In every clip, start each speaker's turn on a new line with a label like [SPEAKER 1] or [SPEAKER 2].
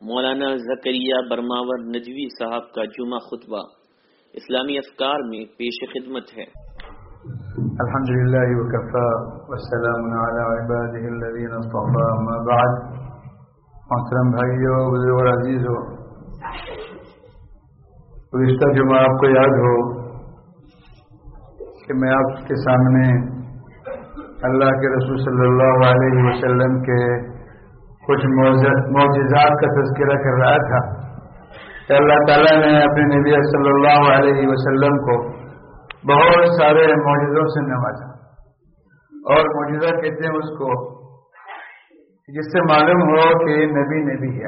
[SPEAKER 1] مولانا زکریا برماور ندوی صاحب کا جمعہ خطبہ اسلامی افکار میں پیش خدمت ہے۔
[SPEAKER 2] الحمدللہ وکفا والسلام علی عبادہ الذین اصطفى، اما بعد۔ محترم بھائیو، بزرگ اور عزیزو، گزشتہ جمعہ آپ کو یاد ہو کہ میں آپ کے سامنے اللہ کے رسول صلی اللہ علیہ وسلم کے کچھ معجزات کا تذکرہ کر رہا تھا کہ اللہ تعالیٰ نے اپنے نبی صلی اللہ علیہ وسلم کو بہت سارے معجزوں سے نوازا، اور معجزہ کہتے ہیں اس کو جس سے معلوم ہو کہ نبی ہے۔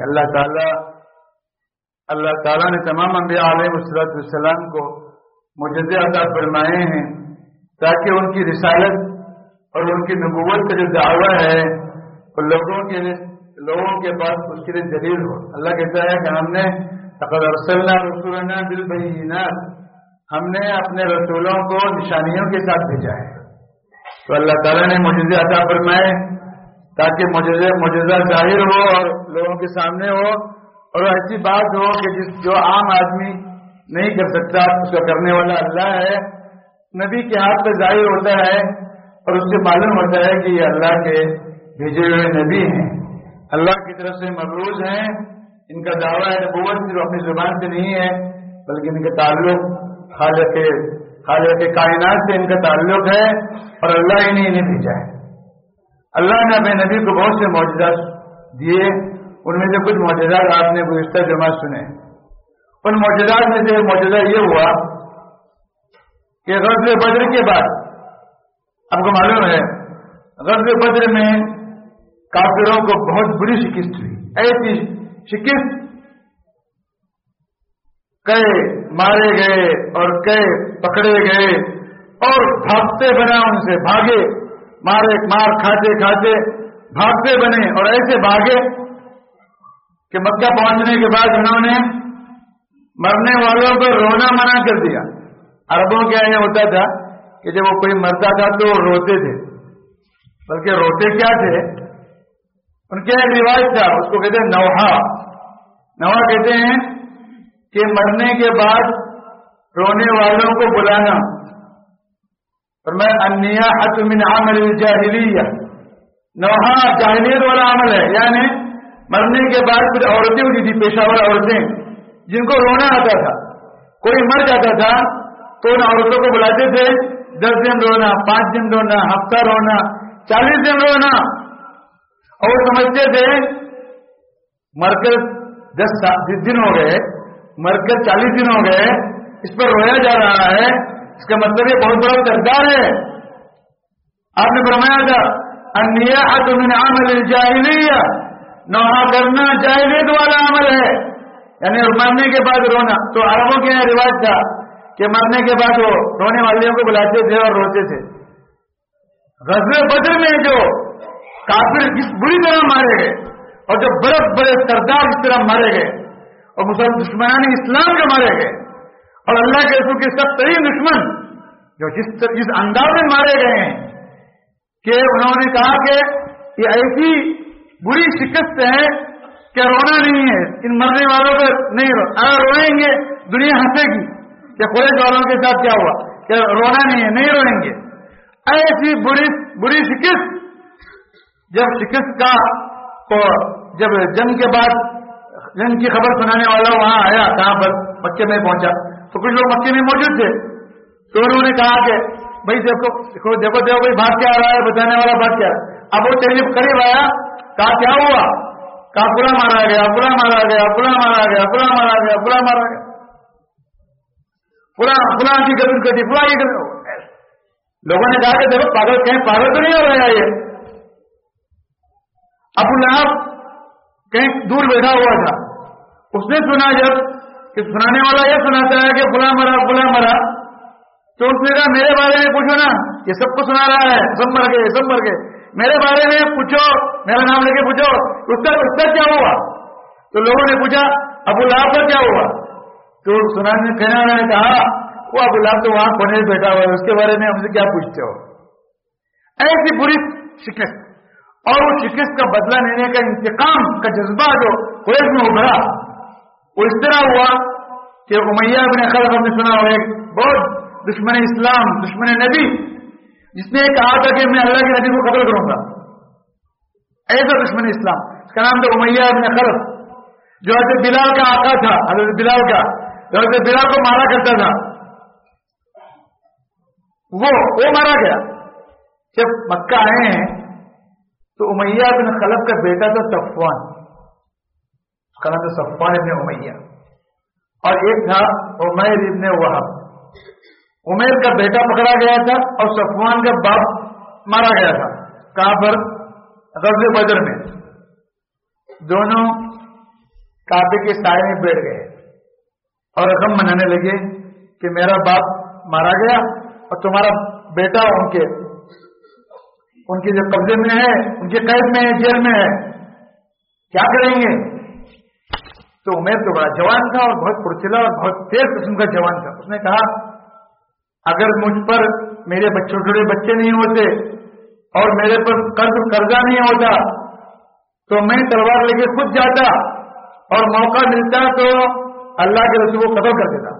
[SPEAKER 2] اللہ تعالیٰ نے تمام انبیاء علیہ السلام کو معجزے عطا فرمائے ہیں تاکہ ان کی رسالت اور ان کی نبوت کا جو دعویٰ ہے وہ لوگوں کے پاس اس کے لیے دلیل ہو۔ اللہ کہتا ہے کہ ہم نے لقد ارسلنا رسولنا بالبینات، ہم نے اپنے رسولوں کو نشانیوں کے ساتھ بھیجا ہے۔ تو اللہ تعالیٰ نے معجزے عطا فرمائے تاکہ معجزہ ظاہر ہو اور لوگوں کے سامنے ہو، اور ایسی بات ہو کہ جو عام آدمی نہیں کر سکتا اس کا کرنے والا اللہ ہے۔ نبی کے ہاتھ پہ ظاہر ہوتا ہے اور اس سے معلوم ہوتا ہے کہ یہ اللہ کے بھیجے ہوئے نبی ہیں، اللہ کی طرف سے مبعوث ہیں۔ ان کا دعویٰ نبوت صرف اپنی زبان سے نہیں ہے، بلکہ ان کا تعلق خالق کائنات سے ان کا تعلق ہے، اور اللہ ہی نے انہیں بھیجا ہے۔ اللہ نے اپنے نبی کو بہت سے معجزات دیے، ان میں سے کچھ معجزات آپ نے گزشتہ جمعہ سنے۔ ان معجزات میں سے معجزہ یہ ہوا کہ غزوہ بدر کے بعد آپ کو معلوم ہے غزوہ بدر میں کافروں کو بہت بری شکست ہوئی، ایسی شکست کئی مارے گئے اور کئی پکڑے گئے اور بھاگتے بنا، ان سے بھاگے، مار کھاتے بھاگتے بنے، اور ایسے بھاگے کہ مکہ پہنچنے کے بعد انہوں نے مرنے والوں کو رونا منع کر دیا۔ عربوں کے یہاں یہ ہوتا تھا کہ جب وہ کوئی مرتا تھا تو وہ روتے تھے، بلکہ روتے کیا تھے، ان کے ایک رواج تھا، اس کو کہتے ہیں نوحہ کہتے ہیں کہ مرنے کے بعد رونے والوں کو بلانا۔ اور میں النیاحۃ من عمل الجاہلیہ، نوحہ جاہلیت والا عمل ہے، یعنی مرنے کے بعد کچھ عورتیں ہوتی تھی، پیشہ ور عورتیں جن کو رونا آتا تھا، کوئی مر جاتا تھا تو ان عورتوں کو بلاتے تھے، 10 دن رونا، 5 دن رونا، ہفتہ رونا، 40 دن رونا، اور سمجھتے تھے مر کر 10 دن ہو گئے، مر کر 40 دن ہو گئے، اس پر رویا جا رہا ہے، اس کا مطلب یہ بہت بڑا کردار ہے۔ آپ نے فرمایا تھا النیاحۃ من عمل الجاہلیہ، نوحہ کرنا جاہلیت والا عمل ہے، یعنی مرنے کے بعد رونا۔ تو عربوں کے یہاں رواج تھا کہ مرنے کے بعد وہ رونے والوں کو بلاتے تھے اور روتے تھے۔ غزوہ بدر میں جو کافر جس بری طرح مارے گئے اور جو بڑے سردار جس طرح مارے گئے اور مسلمان دشمنان اسلام جو مارے گئے اور اللہ کے رسول کے سب ترین دشمن جو جس انداز میں مارے گئے ہیں کہ انہوں نے کہا کہ یہ ایسی بری شکست ہے کہ رونا نہیں ہے، ان مرنے والوں پر نہیں اگر روئیں گے دنیا ہنسے گی کہ قریش والوں کے ساتھ کیا ہوا، کہ رونا نہیں ہے، نہیں روئیں گے۔ ایسی بری شکست، جب شکست کا تو جب جنگ کے بعد جنگ کی خبر سنانے والا وہاں آیا، کہاں پر مکے میں پہنچا، تو کچھ لوگ مکے میں موجود تھے، تو انہوں نے کہا کہ بھائی دیکھو کوئی بھاگ کے آ رہا ہے، بتانے والا بھاگ کے آ رہا ہے۔ اب وہ قریب آیا، کہا کیا ہوا، کہا پورا مارا گیا، فلاں کی گردن کٹی، فلاں کی گردن۔ لوگوں نے کہا کہ دیکھو پاگل تو نہیں ہو رہا یہ۔ ابو لہب کہیں دور بیٹھا ہوا تھا، اس نے سنا جب کہ سنانے والا یہ سناتا ہے کہ فلاں مرا، تو اس نے کہا میرے بارے میں پوچھو نا، یہ سب کو سنا رہا ہے، سب مر گئے، میرے بارے میں پوچھو، میرا نام لے کے پوچھو اس کا کیا ہوا۔ تو لوگوں نے پوچھا ابو لہب کا کیا ہوا، تو کہنے والے نے کہا وہ ابو لہب تو وہاں کونے میں بیٹھا ہوا ہے، اس کے بارے میں ہم سے کیا پوچھتے ہو۔ ایسی بری شکست، اور وہ شکست کا بدلہ لینے کا انتقام کا جذبہ جو قریش میں ابھرا وہ اس طرح ہوا کہ امیہ بن خلف ہم نے سنا ہوا ایک بہت دشمن اسلام دشمن نبی جس نے کہا تھا کہ میں اللہ کے نبی کو قتل کروں گا. ایسا دشمن اسلام اس کا نام تھا امیہ بن خلف جو حضرت بلال کا آقا تھا. حضرت بلال کا جو حضرت بلال کو مارا کرتا تھا وہ مارا گیا. جب مکہ آئے ہیں تو امیہ بن خلف کا بیٹا تھا صفوان. اس کا نام تھا صفوان ابن امیہ اور ایک تھا عمیر ابن وہب. عمیر کا بیٹا پکڑا گیا تھا اور صفوان کا باپ مارا گیا تھا. کہاں پر؟ غزوہ بدر میں. دونوں کعبے کے سائے میں بیٹھ گئے اور رقم منانے لگے کہ میرا باپ مارا گیا اور تمہارا بیٹا ان کے جو قبضے میں ہے ان کے قید میں ہے جیل میں ہے کیا کریں گے. تو عمیر تو بڑا جوان تھا اور بہت پرچلا اور بہت تیز قسم کا جوان تھا. اس نے کہا اگر مجھ پر میرے چھوٹے بچے نہیں ہوتے اور میرے پر قرضہ نہیں ہوتا تو میں تلوار لے کے خود جاتا اور موقع ملتا تو اللہ کے رسول کو قتل کر دیتا.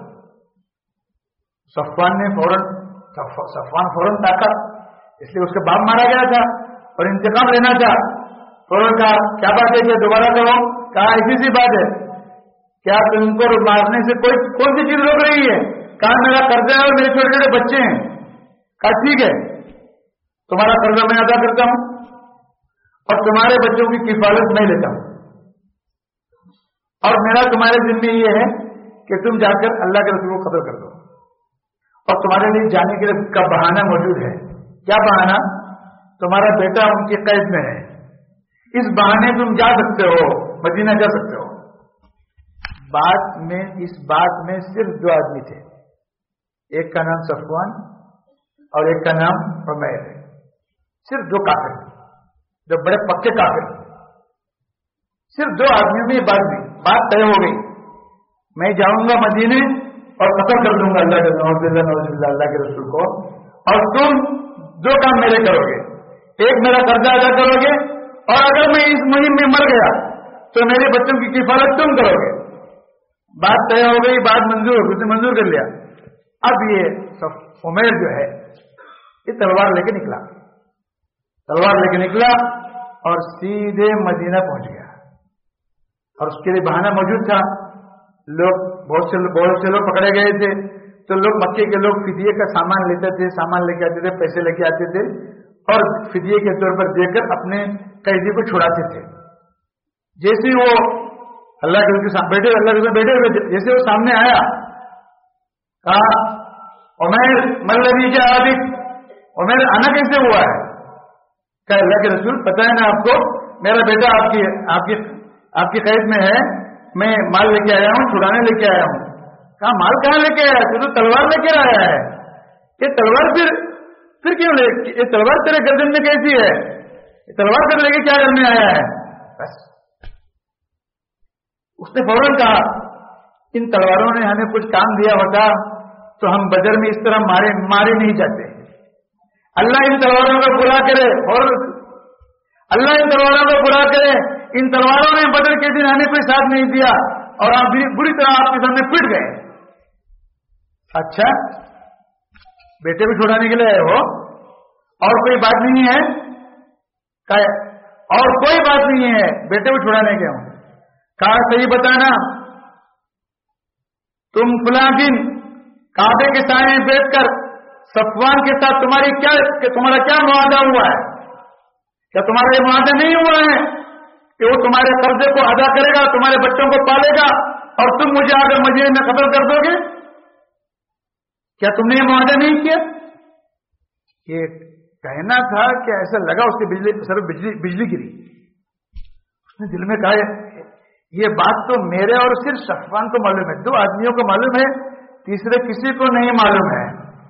[SPEAKER 2] صفوان فوراً تاکا اس لیے اس کے باپ مارا گیا تھا اور انتقام لینا تھا. فوراً کہا کیا بات ہے کہ دوبارہ کرو. کہا ایسی سی بات ہے کیا تم کو مارنے سے کون سی چیز روک رہی ہے. کہا میرا قرضہ ہے اور میرے چھوٹے چھوٹے بچے ہیں. کہا ٹھیک ہے تمہارا قرضہ میں ادا کرتا ہوں اور تمہارے بچوں کی کفالت میں لیتا ہوں اور میرا تمہارے ذمہ یہ ہے کہ تم جا کر اللہ کے رسول کو قتل کر دو اور تمہارے لیے جانے کے لیے کا بہانہ موجود ہے. کیا بہانہ؟ تمہارا بیٹا ان کی قید میں ہے. اس بہانے تم جا سکتے ہو مدینہ جا سکتے ہو. اس بات میں صرف دو آدمی تھے. ایک کا نام صفوان اور ایک کا نام عمیر ہے. صرف دو کافر جو بڑے پکے کافر. صرف دو آدمیوں میں بات طے ہو گئی. میں جاؤں گا مدینے اور قتل کر دوں گا اللہ کے رسول کو اور تم دو کام میرے کرو گے. ایک میرا قرضہ ادا کرو گے اور اگر میں اس مہم میں مر گیا تو میرے بچوں کی کفالت تم کرو گے. بات طے ہو گئی. بات منظور کر لیا. اب یہ عمیر جو ہے یہ تلوار لے کے نکلا اور سیدھے مدینہ پہنچ گیا اور اس کے لیے بہانہ موجود تھا. بہت سے لوگ پکڑے گئے تھے تو لوگ مکے کے لوگ فدیے کا سامان لیتے تھے سامان لے کے آتے تھے پیسے لے کے آتے تھے اور فدیے کے طور پر دے کر اپنے قیدی کو چھڑاتے تھے. جیسے وہ اللہ کے بیٹھے ہوئے جیسے وہ سامنے آیا کہا عمیر ملوی کیا عابد عمیر آنا کیسے ہوا ہے. کہ اللہ کے رسول پتہ ہے نا آپ کو میرا بیٹا آپ کی قید میں ہے. میں مال لے کے آیا ہوں چھڑانے لے کے آیا ہوں. کہا مال کہاں لے کے آیا تو تلوار لے کے آیا ہے. یہ تلوار پھر کیوں یہ تلوار تیرے گردن میں کیسی ہے. یہ تلوار کر لے کے کیا کرنے آیا ہے. بس اس نے فوراً کہا ان تلواروں نے ہمیں کچھ کام دیا ہوتا تو ہم بدر میں اس طرح مارے نہیں جاتے. اللہ ان تلواروں کو برا کرے اور اللہ ان تلواروں کو برا کرے. ان تلواروں نے بدر کے دن ہمیں کوئی ساتھ نہیں دیا اور ہم بری طرح آپ کے سامنے پٹ گئے. اچھا بیٹے بھی چھڑانے کے لیے آئے ہو اور کوئی بات نہیں ہے اور کوئی بات نہیں ہے بیٹے بھی چھڑانے کے ہوں. کہا صحیح بتانا تم فلاں دن کعبے کے سائے میں بیٹھ کر صفوان کے ساتھ تمہارا کیا معاہدہ ہوا ہے. کیا تمہارا یہ معاہدہ نہیں ہوا ہے کہ وہ تمہارے قرضے کو ادا کرے گا تمہارے بچوں کو پالے گا اور تم مجھے آ کر مدینے میں قتل کر دو گے. کیا تم نے یہ معاہدہ نہیں کیا. یہ کہنا تھا کہ ایسا لگا اس کے بجلی گری. اس نے دل میں کہا یہ بات تو میرے اور صرف صفوان کو معلوم ہے. دو آدمیوں کو معلوم ہے تیسرے کسی کو نہیں معلوم ہے.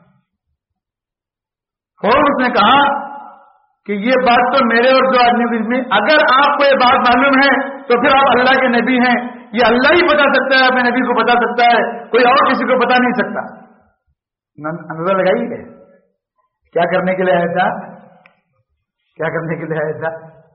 [SPEAKER 2] اور اس نے کہا کہ یہ بات تو میرے اور دو آدمیوں کے میں اگر آپ کو یہ بات معلوم ہے تو پھر آپ اللہ کے نبی ہیں. یہ اللہ ہی بتا سکتا ہے اپنے نبی کو بتا سکتا ہے کوئی اور کسی کو بتا نہیں سکتا. اندازہ لگائیے کیا کرنے کے لیے آیا تھا.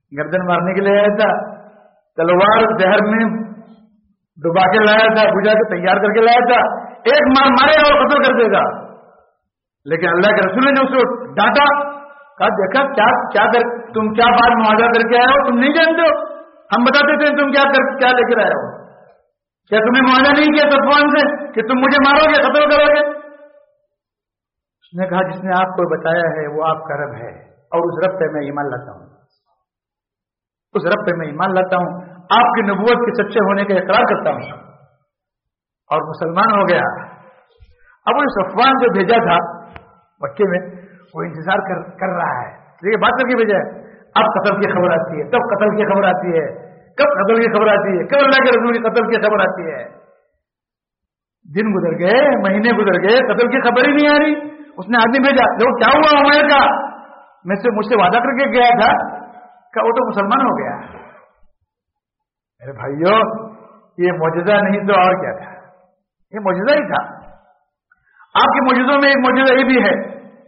[SPEAKER 2] गर्दन मारने के लिए आया था, तलवार जहर में डुबा के लाया था, बुझा के तैयार करके लाया था, एक मार मारेगा और कत्ल कर देगा। लेकिन अल्लाह के रसूल ने जो उसको डांटा, कहा देखा क्या कर, तुम क्या बात मुआवजा करके आए हो, तुम नहीं जानते हो, हम बताते थे तुम क्या लेकर आए हो, क्या तुमने मुआवजा नहीं किया सफवान से कि तुम मुझे मारोगे, कत्ल करोगे? उसने कहा जिसने आपको बताया है वो आपका रब है और उस रब पे मैं ईमान लाता हूं, उस रब पे मैं ईमान लाता हूं, आपकी नबूवत के सच्चे होने का इकरार करता हूं, और मुसलमान हो गया। अब वो सफवान जो भेजा था मक्के में, वो इंतजार कर रहा है, देखिए बात करके भेजा है, अब कत्ल की खबर आती है, तब कत्ल की खबर आती है, कब कत्ल की खबर आती है, कब अल्लाह के रसूल की कत्ल की खबर आती है। दिन गुजर गए, महीने गुजर गए, कत्ल की खबर ही नहीं आ रही। उसने आदमी भेजा, देखो क्या हुआ उमैर का, मुझसे वादा करके गया था, क्या वो तो मुसलमान हो गया। अरे भाइयों, ये मौजूदा नहीं तो और क्या था, ये मौजूदा ही था। आपके मौजूदों में एक मौजूदा ये भी है,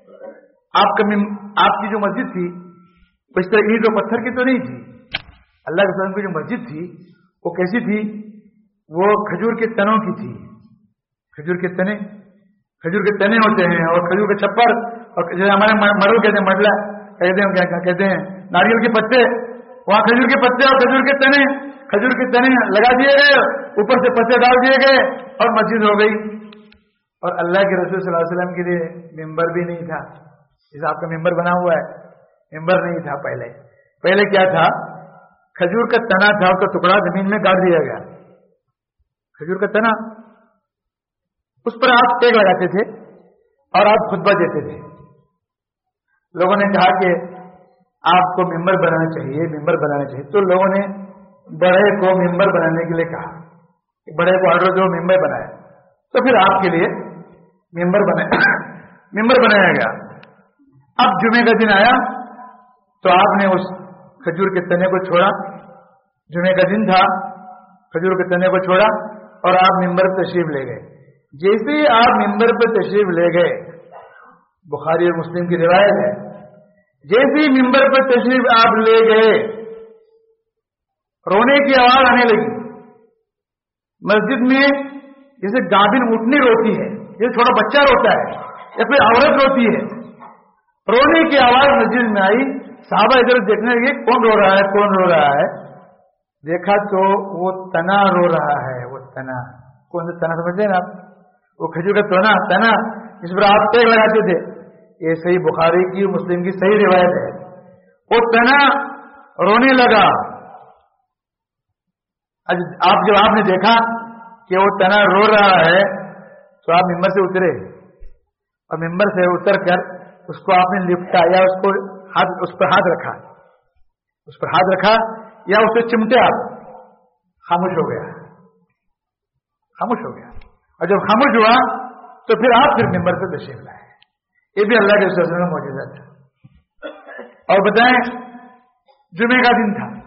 [SPEAKER 2] आपकी जो मस्जिद थी वो इस तरह ईंट और पत्थर की तो नहीं थी। अल्लाह के रसूल की जो मस्जिद थी वो कैसी थी, वो खजूर के तनों की थी। खजूर के तने होते हैं, और खजूर के छप्पर, और जैसे हमारे मरल कहते हैं, मडला कहते हैं, नारियल के पत्ते, वहां खजूर के पत्ते और खजूर के तने लगा दिए गए, ऊपर से पत्ते डाल दिए गए और मस्जिद हो गई। और अल्लाह के रसूल सल्लल्लाहु अलैहि वसल्लम के लिए मिंबर भी नहीं था, जैसे आपका मिंबर बना हुआ है, मिंबर नहीं था। पहले क्या था, खजूर का तना था, उसका टुकड़ा जमीन में गाड़ दिया गया, खजूर का तना, उस पर आप टेक लगाते थे और आप खुतबा देते थे। लोगों ने कहा कि आपको मिंबर बनाना चाहिए, तो लोगों ने बड़े को मिंबर बनाने के लिए कहा, बड़े को ऑर्डर दो, मिंबर बनाए, तो फिर आपके लिए मिंबर बनाया गया। अब जुमे का दिन आया तो आपने उस खजूर के तने को छोड़ा, जुमे का दिन था, खजूर के तने को छोड़ा और आप मिंबर पर तशरीफ ले गए। जैसे ही आप मिंबर पर तशरीफ ले गए, बुखारी और मुस्लिम की रिवायत है, जैसे ही मिंबर पर तशरीफ आप ले गए, रोने की आवाज आने लगी। मस्जिद में जैसे गाभिन उठनी रोती है, जैसे छोटा बच्चा रोता है या फिर औरत रोती है, रोने की आवाज मस्जिद में आई। साहबा इधर देखने लगे कौन रो रहा है। देखा तो वो तना रो रहा है। वो तना, कौन सा तना समझते हैं आप, वो खजूर का तना जिस पर आप टेक लगाते थे, ये सही बुखारी की मुस्लिम की सही रिवायत है। वो तना रोने लगा। जब आपने देखा कि वो तना रो रहा है तो आप मिंबर से उतरे और मिंबर से उतर कर उसको आपने लिपटाया, उस पर हाथ रखा या उसे चिमटे, आप खामोश हो गया। और जब खामोश हुआ तो फिर आप मिंबर पे तशरीफ लाए। ये भी अल्लाह के रसूल में मौजूदा था। और बताएं, जुमे का दिन था,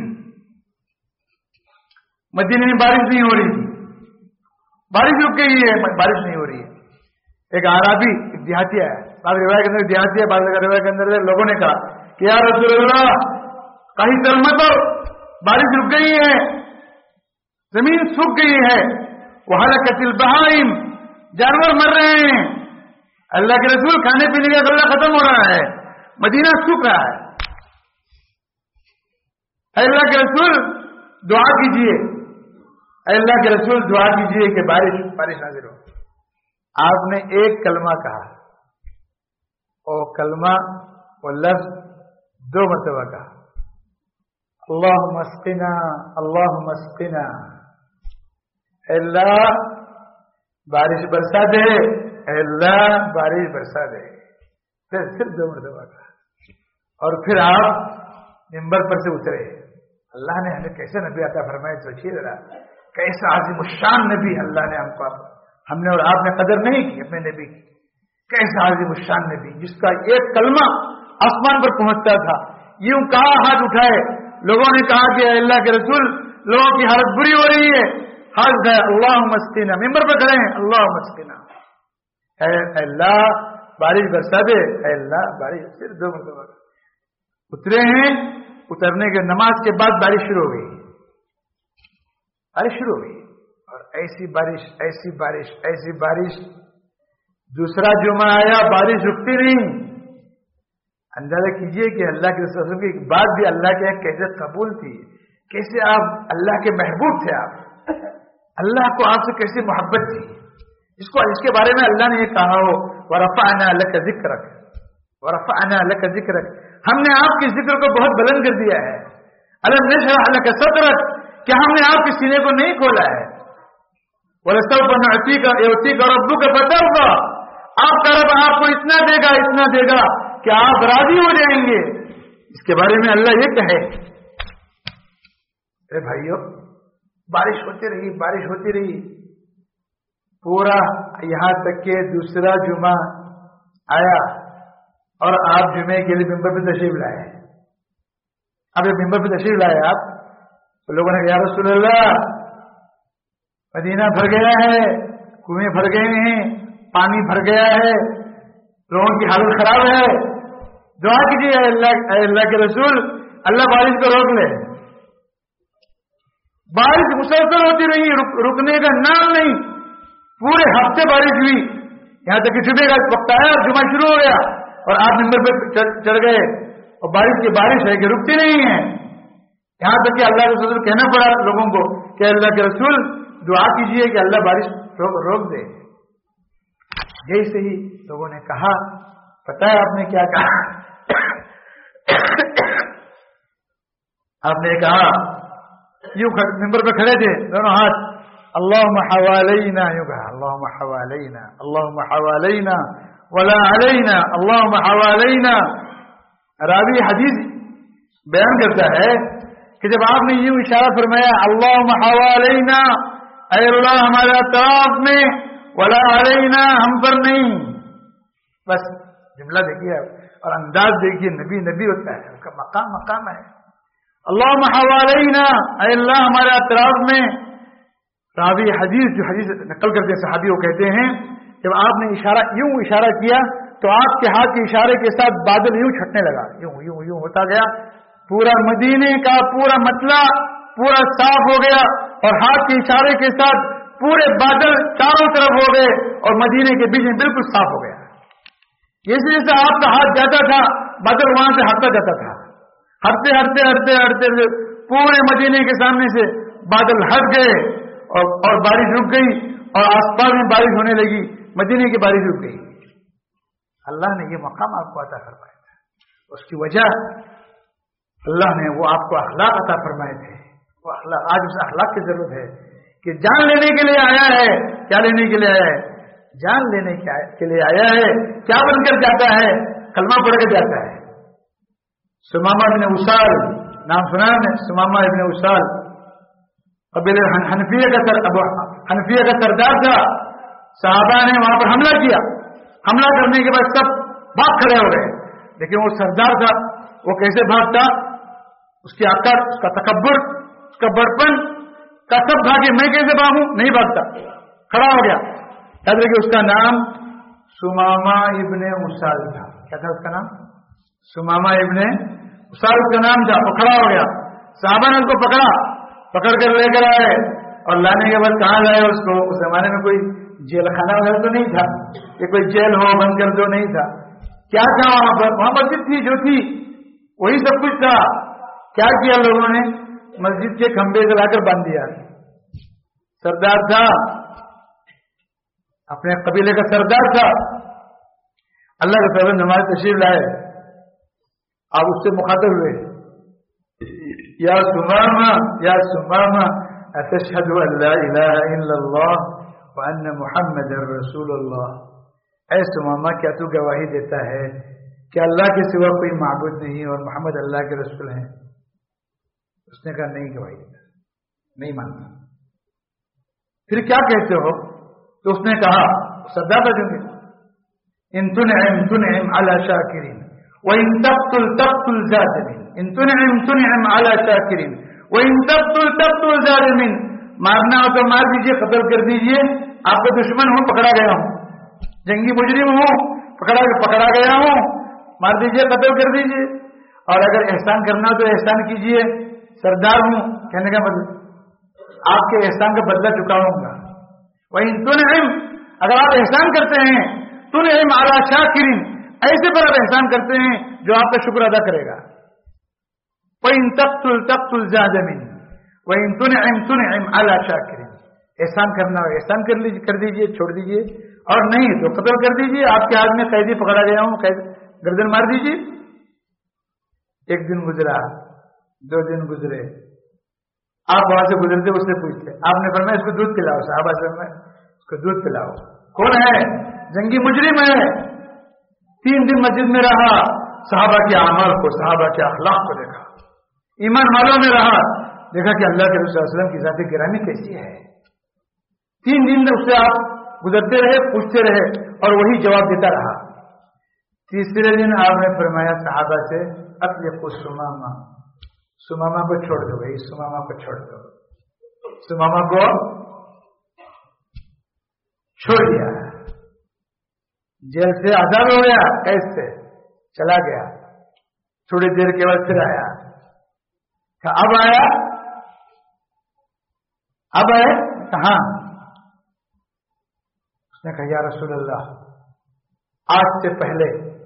[SPEAKER 2] मदीने में बारिश नहीं हो रही थी, बारिश रुक गई है, बारिश नहीं हो रही है। एक आराबी, एक देहाती आया, बाद रिवायत के अंदर देहाती है, बाद रिवायत के अंदर लोगों ने कहा कि यार रसूलुल्लाह, कहीं चल मत, बारिश रुक गई है, जमीन सूख गई है, वहलकतिल बहाइम, जानवर मर रहे हैं, अल्लाह के रसूल खाने पीने का गल्ला खत्म हो रहा है, मदीना सूख रहा है, अल्लाह के रसूल दुआ कीजिए, अल्लाह के रसूल दुआ कीजिए कि बारिश नाज़िल हो। आपने एक कलमा कहा, और कलमा वो लफ्ज 2 मरतबा कहा, अल्लाहुम्मा अस्क़िना, अल्लाहुम्मा अस्क़िना, अल्लाह बारिश बरसा दे, अल्लाह बारिश बरसा दे। फिर सिर्फ 2 मरतबा कहा, और फिर आप मिंबर पर से उतरे। अल्लाह ने हमें कैसे नबी अता फरमाए, सोचिए जरा, कैसा आज़िमुश्शान नबी अल्लाह ने हमने और आपने कदर नहीं की अपने नबी की। कैसा आज़िमुश्शान नबी, जिसका एक कलमा आसमान पर पहुंचता था। यूं कहा, हाथ उठाए, लोगों ने कहा कि अल्लाह के रसूल, लोगों की हालत बुरी हो रही है, हाथ उठाए, अल्लाहुम्मा अस्क़िना, मिंबर पर खड़े हैं, अल्लाहुम्मा अस्क़िना, अल्लाह बारिश बरसा दे, अल्लाह बारिश। फिर 2 मरतबा उतरे हैं, اترنے کے نماز کے بعد بارش شروع ہو گئی، بارش شروع ہو گئی، اور ایسی بارش ایسی بارش ایسی بارش. دوسرا جمعہ آیا، بارش رکتی نہیں. اندازہ کیجئے کہ اللہ کے رسول کی بات بھی اللہ کے کیسے قبول تھی، کیسے آپ اللہ کے محبوب تھے، آپ اللہ کو آپ سے کیسی محبت تھی. اس کے بارے میں اللہ نے یہ کہا ہو وَرَفَعْنَا لَكَ ذِكْرَكَ وَرَفَعْنَا لَكَ ذِكْرَكَ، ہم نے آپ کے ذکر کو بہت بلند کر دیا ہے. أَلَمْ نَشْرَحْ لَكَ صَدْرَكَ، کیا ہم نے آپ کے سینے کو نہیں کھولا ہے. وَلَسَوْفَ يُعْطِيكَ رَبُّكَ فَتَرْضَىٰ، آپ کا رب آپ کو اتنا دے گا کہ آپ راضی ہو جائیں گے. اس کے بارے میں اللہ یہ کہے. اے بھائیو، بارش ہوتی رہی پورا یہاں تک کہ دوسرا جمعہ آیا اور آپ جمعے کے لیے ممبر پہ تشریف لائے. اب یہ ممبر پہ تشریف لائے آپ تو لوگوں نے کہا یا رسول اللہ، مدینہ بھر گیا ہے، کنویں بھر گئے ہیں، پانی بھر گیا ہے، لوگوں کی حالت خراب ہے، دعا کیجیے اے اللہ کے رسول، اللہ بارش کو روک لے. بارش مسلسل ہوتی رہی، رکنے کا نام نہیں. پورے ہفتے بارش ہوئی، یہاں تک کہ جمعے کا وقت آیا اور جمعہ شروع ہو گیا اور آپ ممبر پہ چڑھ گئے اور بارش ہے کہ رکتی نہیں ہے. یہاں تک کہ اللہ کے رسول کہنا پڑا لوگوں کو کہ اللہ کے رسول دعا کیجیے کہ اللہ بارش روک دے. جیسے ہی لوگوں نے کہا، پتہ ہے آپ نے کیا کہا؟ آپ نے کہا، یوں ممبر پہ کھڑے تھے، دونوں ہاتھ، اللہم حوالینا، یوں کہا، اللہم حوالینا، اللہم حوالینا ولا علینا، اللہم حوالینا. راوی حدیث بیان کرتا ہے کہ جب آپ نے یوں اشارہ فرمایا، اللہم حوالینا، اے اللہ ہمارے اطراف میں، ولا علینا، ہم پر نہیں. بس جملہ دیکھیے اور انداز دیکھیے، نبی ہوتا ہے، اس کا مقام ہے. اللہم حوالینا، اے اللہ ہمارے اطراف میں. راوی حدیث جو حدیث نقل کرتے صحابی وہ کہتے ہیں جب آپ نے یوں اشارہ کیا تو آپ کے ہاتھ کے اشارے کے ساتھ بادل یوں چھٹنے لگا، یوں ہوتا گیا. پورا مدینے کا پورا مطلع پورا صاف ہو گیا اور ہاتھ کے اشارے کے ساتھ پورے بادل چاروں طرف ہو گئے اور مدینے کے بیچ میں بالکل صاف ہو گیا. جیسے آپ کا ہاتھ جاتا تھا بادل وہاں سے ہٹتا جاتا تھا. ہٹتے پورے مدینے کے سامنے سے بادل ہٹ گئے اور بارش رک گئی اور آس پاس میں بارش ہونے لگی، مدینے کی بارش رک گئی. اللہ نے یہ مقام آپ کو عطا فرمایا تھا. اس کی وجہ اللہ نے وہ آپ کو اخلاق عطا فرمائے تھے. وہ اخلاق، آج اس اخلاق کی ضرورت ہے کہ جان لینے کے لیے آیا ہے. کیا لینے کے لیے آیا ہے؟ جان لینے کے لیے آیا ہے. کیا بن کر جاتا ہے؟ کلمہ پڑھ کر جاتا ہے. سمامہ ابن اسال، نام سنا ہے سمامہ ابن اسال، قبیلہ حنفیہ کا سردار تھا. صحابہ نے وہاں پر حملہ کیا. حملہ کرنے کے بعد سب بھاگ کھڑے ہو گئے، لیکن وہ سردار تھا، وہ کیسے بھاگتا؟ اس کی عقل، اس کا تکبر، اس کا بڑپن کا سب بھاگے. میں کیسے بھاگوں؟ نہیں بھاگتا، کھڑا ہو گیا. یاد رکھیے اس کا نام سمامہ ابن اسال تھا. کیا تھا اس کا نام؟ سمامہ ابن اسال کا نام تھا. وہ کھڑا ہو گیا. صحابہ نے اس کو پکڑ کر لے کر آئے اور لانے کے بعد کہاں لائے اس کو؟ اس زمانے میں کوئی جیل خانہ وغیرہ تو نہیں تھا کہ کوئی جیل ہو بند کر دو، نہیں تھا. کیا تھا وہاں پر؟ وہاں مسجد تھی جو تھی، وہی سب کچھ تھا. کیا کیا لوگوں نے؟ مسجد کے کھمبے سے لا کر باندھ دیا. سردار تھا، اپنے قبیلے کا سردار تھا. اللہ کے فیض نماز تشریف لائے. آپ اس سے مخاطب ہوئے، یا سمامہ اتشہد ان لا الہ الا اللہ وان محمد رسول اللہ. اے سمامہ، کیا تو گواہی دیتا ہے کہ اللہ کے سوا کوئی معبود نہیں اور محمد اللہ کے رسول ہیں؟ اس نے کہا نہیں گواہی دیتا، نہیں مانتا. پھر کیا کہتے ہو؟ تو اس نے کہا، سردار تھا چونکہ، ان تنعم علی شاکرین وان تقتل ظالمین. ان تنعم علی شاکرین وان تقتل ظالمین. مارنا ہو تو مار دیجیے، قتل کر دیجیے. آپ کا دشمن ہوں، پکڑا گیا ہوں، جنگی مجرم ہوں، پکڑا گیا ہوں، مار دیجیے، قتل کر دیجیے. اور اگر احسان کرنا تو احسان کیجئے، سردار ہوں کہنے کا مطلب آپ کے احسان کا بدلہ چکاؤں گا۔ وَإِن تُنْعِمْ، اگر آپ احسان کرتے ہیں، تُنْعِمْ عَلَى شَاكِرٍ، ایسے پر آپ احسان کرتے ہیں جو آپ کا شکر ادا کرے گا۔ وَإِن تَقْتُلْ زَادَ مِنْ وَإِن تُنْعِمْ عَلَى شَاكِرٍ، احسان کرنا ہو احسان کر دیجئے، چھوڑ دیجئے، اور نہیں تو قتل کر دیجئے۔ آپ کے ہاتھ میں قیدی پکڑا گیا ہوں، گردن مار دیجئے۔ ایک دن گزرا، 2 دن گزرے، آپ وہاں سے گزرتے اس سے پوچھتے، آپ نے فرمایا اس کو دودھ پلاؤ، صحابہ سے فرمایا اس کو دودھ پلاؤ۔ کون ہے؟ جنگی مجرم ہے۔ 3 دن مسجد میں رہا، صحابہ کے اعمال کو، صحابہ کے اخلاق کو دیکھا، ایمان والوں میں رہا، دیکھا کہ اللہ کے رسول صلی اللہ علیہ وسلم کی ذات گرامی کیسی ہے۔ 3 دن اس سے آپ گزرتے رہے، پوچھتے رہے، اور وہی جواب دیتا رہا۔ تیسرے دن آپ نے فرمایا صحابہ سے اطلقوا سمامہ، سمامہ کو چھوڑ دو، بھائی سمامہ کو چھوڑ دو۔ سمامہ کو چھوڑ دیا، جیل سے آزاد ہو گیا، قید سے چلا گیا۔ تھوڑی دیر کے بعد پھر آیا، اب آیا کہاں؟ اس نے کہا یا رسول اللہ، آج سے پہلے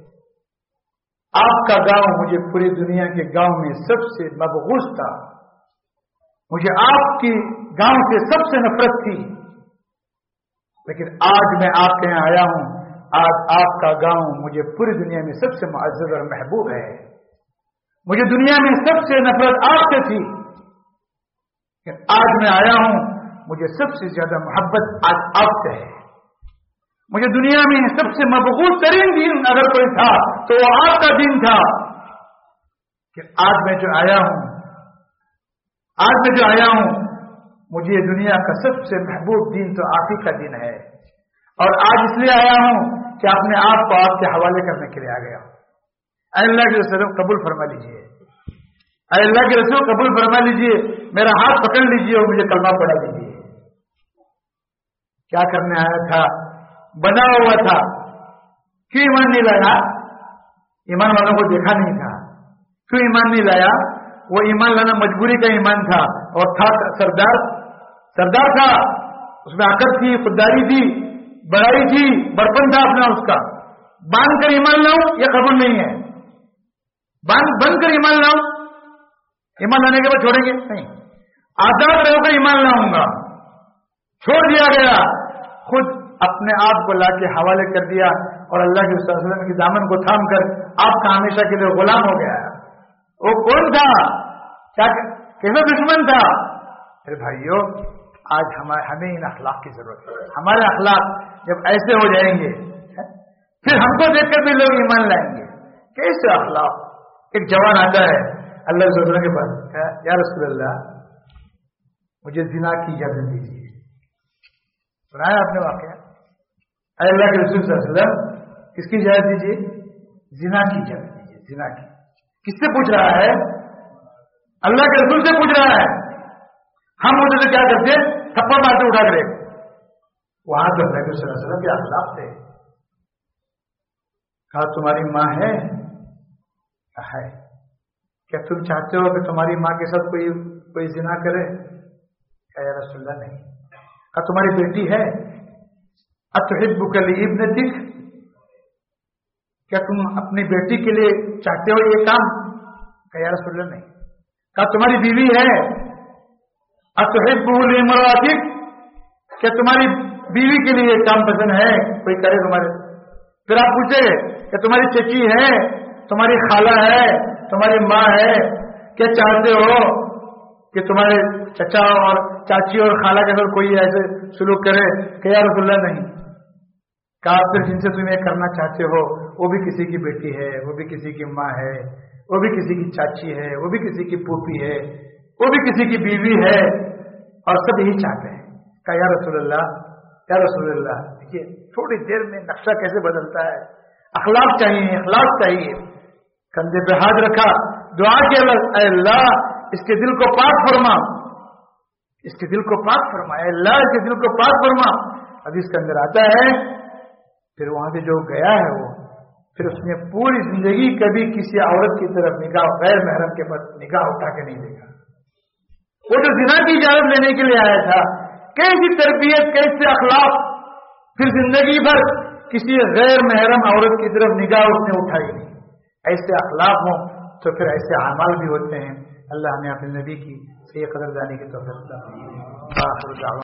[SPEAKER 2] آپ کا گاؤں مجھے پوری دنیا کے گاؤں میں سب سے مبغوض تھا، مجھے آپ کی گاؤں سے سب سے نفرت تھی، لیکن آج میں آپ کے یہاں آیا ہوں، آج آپ کا گاؤں مجھے پوری دنیا میں سب سے معزز اور محبوب ہے۔ مجھے دنیا میں سب سے نفرت آپ سے تھی، لیکن آج میں آیا ہوں، مجھے سب سے زیادہ محبت آج آپ سے ہے۔ مجھے دنیا میں سب سے مبغوض ترین دین اگر کوئی تھا تو وہ آپ کا دین تھا، کہ آج میں جو آیا ہوں مجھے دنیا کا سب سے محبوب دین تو آپ ہی کا دین ہے، اور آج اس لیے آیا ہوں کہ اپنے آپ کو آپ کے حوالے کرنے کے لیے آ گیا ہوں۔ اے اللہ کے رسول قبول فرما لیجئے، اے اللہ کے رسول قبول فرما لیجئے، میرا ہاتھ پکڑ لیجئے اور مجھے کلمہ پڑھا دیجئے۔ کیا کرنے آیا تھا؟ بنا ہوا تھا، کیوں ایمان نہیں لایا؟ ایمان والوں کو دیکھا نہیں تھا، کیوں ایمان نہیں لایا؟ وہ ایمان لانا مجبوری کا ایمان تھا، اور تھا سردار تھا، اس میں عقل تھی، خودداری تھی، بڑائی تھی، بڑپن تھا اپنا اس کا۔ باندھ کر ایمان لاؤں یہ قبول نہیں ہے، بند کر ایمان لاؤں، ایمان لانے کے بعد چھوڑیں گے نہیں، آزاد رہو کر ایمان لاؤں گا، چھوڑ دیا گیا، خود اپنے آپ کو لا کے حوالے کر دیا، اور اللہ کے صلی اللہ علیہ وسلم کی دامن کو تھام کر آپ کا ہمیشہ کے لیے غلام ہو گیا۔ وہ کون تھا؟ کیسا دشمن تھا؟ ارے بھائیو، آج ہمیں ان اخلاق کی ضرورت ہے۔ ہمارے اخلاق جب ایسے ہو جائیں گے پھر ہم کو دیکھ کر بھی لوگ ایمان لائیں گے۔ کیسے اخلاق؟ ایک جوان آتا ہے اللہ کے رسول کے پاس، یا رسول اللہ مجھے زنا کی اجازت دیجیے۔ سنایا آپ نے واقعہ؟ اے اللہ کے رسول صلی اللہ علیہ وسلم کس کی اجازت دیجیے؟ زنا کی اجازت دیجیے۔ زنا کی کس سے پوچھ رہا ہے؟ اللہ کے رسول سے پوچھ رہا ہے۔ ہم ادھر سے کیا کرتے ہیں؟ تھپڑ مارتے اٹھا کرے، وہاں تو اللہ کے صلی اللہ علیہ وسلم کے اخلاق تھے۔ کہا تمہاری ماں ہے؟ ہے۔ کیا تم چاہتے ہو کہ تمہاری ماں کے ساتھ کوئی زنا کرے؟ یا رسول اللہ نہیں۔ کہا تمہاری بیٹی ہے؟ اتحبک لابنتک، کیا تم اپنی بیٹی کے لیے چاہتے ہو یہ کام؟ کہا یا رسول اللہ نہیں۔ کہا تمہاری بیوی ہے؟ اتحبہ لامرأتک، کیا تمہاری بیوی کے لیے یہ کام پسند ہے کوئی کرے تمہارے؟ پھر آپ پوچھے کہ تمہاری چچی ہے، تمہاری خالہ ہے، تمہاری ماں ہے، کیا چاہتے ہو کہ تمہارے چچا اور چاچی اور خالہ کے ساتھ کوئی ایسے سلوک کرے؟ کہ یا رسول اللہ نہیں۔ کہا پھر جن سے تم یہ کرنا چاہتے ہو وہ بھی کسی کی بیٹی ہے، وہ بھی کسی کی ماں ہے، وہ بھی کسی کی چاچی ہے، وہ بھی کسی کی پھوپھی ہے، وہ بھی کسی کی بیوی ہے، اور سب یہی چاہتے ہیں۔ کہا یا رسول اللہ، یا رسول اللہ، دیکھیے تھوڑی دیر میں نقشہ کیسے بدلتا ہے۔ اخلاق چاہیے، اخلاق چاہیے۔ کندھے پہ ہاتھ رکھا، دعا کی، اے اللہ اس کے دل کو پاک فرما، اس کے دل کو پاک فرما، اے اللہ اس کے دل کو پاک فرما۔ حدیث کے اندر آتا ہے پھر وہاں سے جو گیا ہے وہ پھر اس نے پوری زندگی کبھی کسی عورت کی طرف نگاہ غیر محرم کے پر نگاہ اٹھا کے نہیں دیکھا. وہ جو زنا کی اجازت لینے کے لیے آیا تھا، کیسی تربیت، کیسے اخلاق، پھر زندگی بھر کسی غیر محرم عورت کی طرف نگاہ اس نے اٹھائی نہیں. ایسے اخلاق ہوں تو پھر ایسے اعمال بھی ہوتے ہیں. اللہ نے اپنے نبی کی صحیح قدردانی کی توفیق عطا فرمائے.